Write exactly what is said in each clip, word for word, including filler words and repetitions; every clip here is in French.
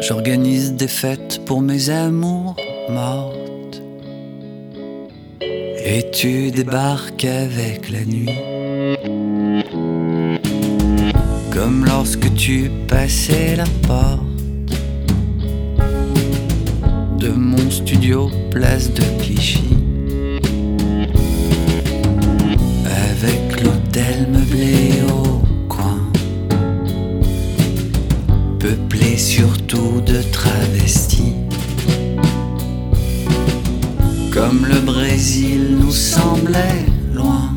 J'organise des fêtes pour mes amours mortes. Et tu débarques avec la nuit, comme lorsque tu passais la porte de mon studio place de Clichy, avec l'hôtel meublé au coin, peuplé surtout de travestis. Comme le Brésil nous semblait loin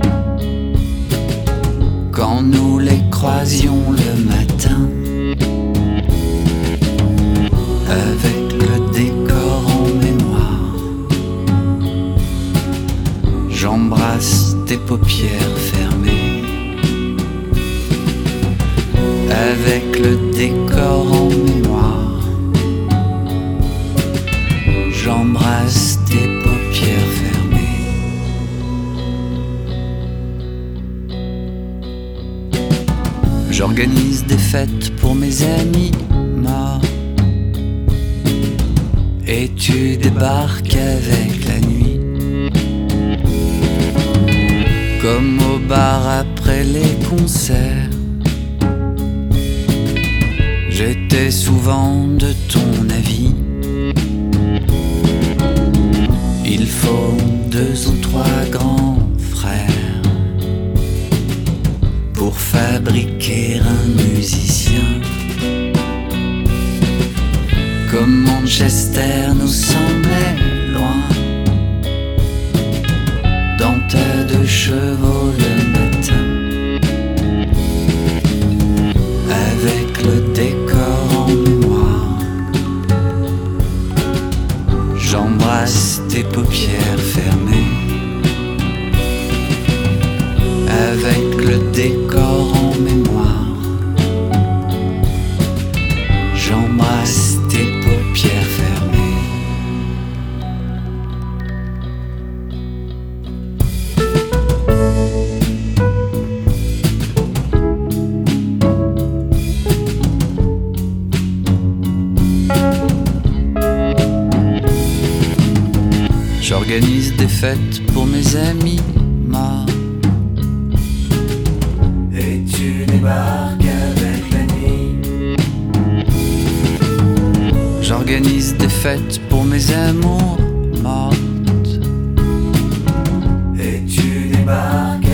quand nous les croisions le matin, avec le décor en mémoire. J'embrasse tes paupières fermées, avec le décor en mémoire. J'embrasse tes paupières fermées. J'organise des fêtes pour mes amis morts. Et tu débarques avec la nuit, comme au bar après les concerts. J'étais souvent de ton avis. Il faut deux ou trois grands frères pour fabriquer un musicien. Comme Manchester nous semblait loin, dans tas de chevaux le matin, avec le décor en mémoire. J'embrasse tes paupières fermées, avec le décor en mémoire. J'embrasse tes paupières fermées. J'organise des fêtes pour mes amis morts. Et tu débarques avec la nuit. J'organise des fêtes pour mes amours mortes. Et tu débarques